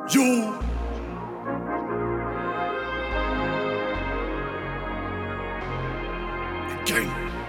Yo. Gang.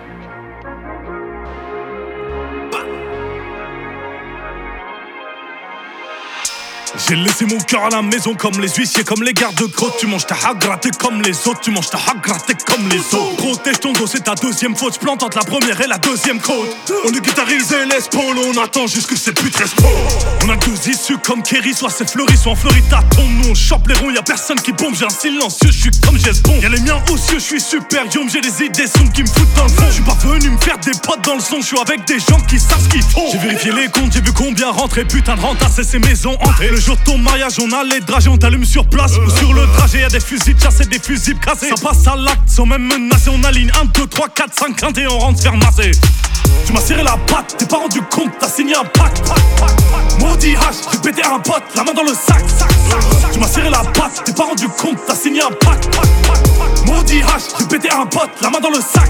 J'ai laissé mon cœur à la maison comme les huissiers, comme les gardes-côtes. Tu manges ta hagra, t'es comme les autres. Tu manges ta hagra, t'es comme les autres. Protège ton dos, c'est ta deuxième faute. J'plante entre la première et la deuxième côte. On est guitarisé, les pôles, on attend jusque cette pute reste pauvre. On a deux issues comme Kerry, soit c'est fleuri, soit en fleuri t'attends. Nous on chope les ronds, y'a personne qui bombe. J'ai un silencieux, j'suis comme Jess Bond. Y'a les miens aux cieux, j'suis super yom. J'ai des idées sombres qui me foutent dans le fond. J'suis pas venu me faire des potes dans le son. J'suis avec des gens qui savent ce qu'ils font. J'ai vérifié les comptes, j'ai vu combien rentrer. Putain de rente, c'est ces maisons hantées. Le jour de ton mariage, on a les dragées, on t'allume sur place ou sur le trajet, y'a des fusils de chasse et des fusils cassés. Ça passe à l'acte sans même menacer. On aligne 1, 2, 3, 4, 5 quintes et on rentre se faire masser. Tu m'as serré la patte, t'es pas rendu compte, t'as signé un pacte. Maudit H, j'ai pété un pote, la main dans le sac. Tu m'as serré la patte, t'es pas rendu compte, t'as signé un pacte. Maudit H, j'ai pété un pote, la main dans le sac.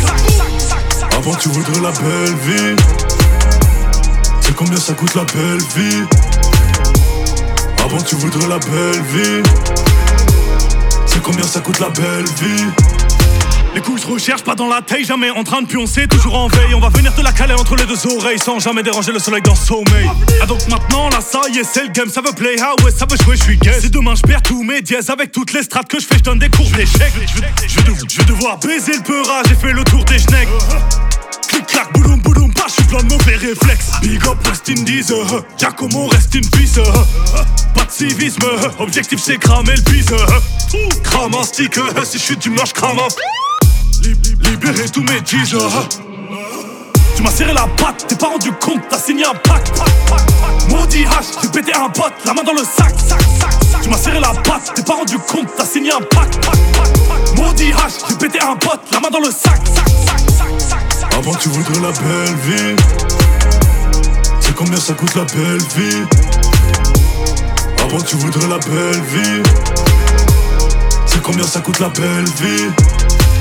Avant tu voudrais la belle vie. C'est combien ça coûte la belle vie? Avant tu voudrais la belle vie. C'est combien ça coûte la belle vie? Les couilles je recherche pas dans la taille, jamais en train de pioncer, toujours en veille. On va venir te la caler entre les deux oreilles sans jamais déranger le soleil dans le sommeil. Ah donc maintenant là ça y est c'est le game, ça veut play, ah ouais ça veut jouer, je suis gay. Si demain je perds tous mes dièses avec toutes les strates que je fais, je donne des cours d'échecs. Je vais devoir baiser le peurage, j'ai fait le tour des schnecks. Clic clac boulum boulum, pas je suis plein de mauvais réflexes. Big up West Indies, Giacomo reste in peace. Pas de civisme, objectif c'est cramer le bise. Crame un stick, si je suis d'humeur je crame un. Libérer tous mes G's. Tu m'as serré la patte, t'es pas rendu compte, t'as signé un pacte. Maudit H, j'ai pété un pote, la main dans le sac. Tu m'as serré la patte, t'es pas rendu compte, t'as signé un pacte. Maudit H, j'ai pété un pote, la main dans le sac. Avant tu voudrais la belle vie. C'est combien ça coûte la belle vie? Avant tu voudrais la belle vie. C'est combien ça coûte la belle vie?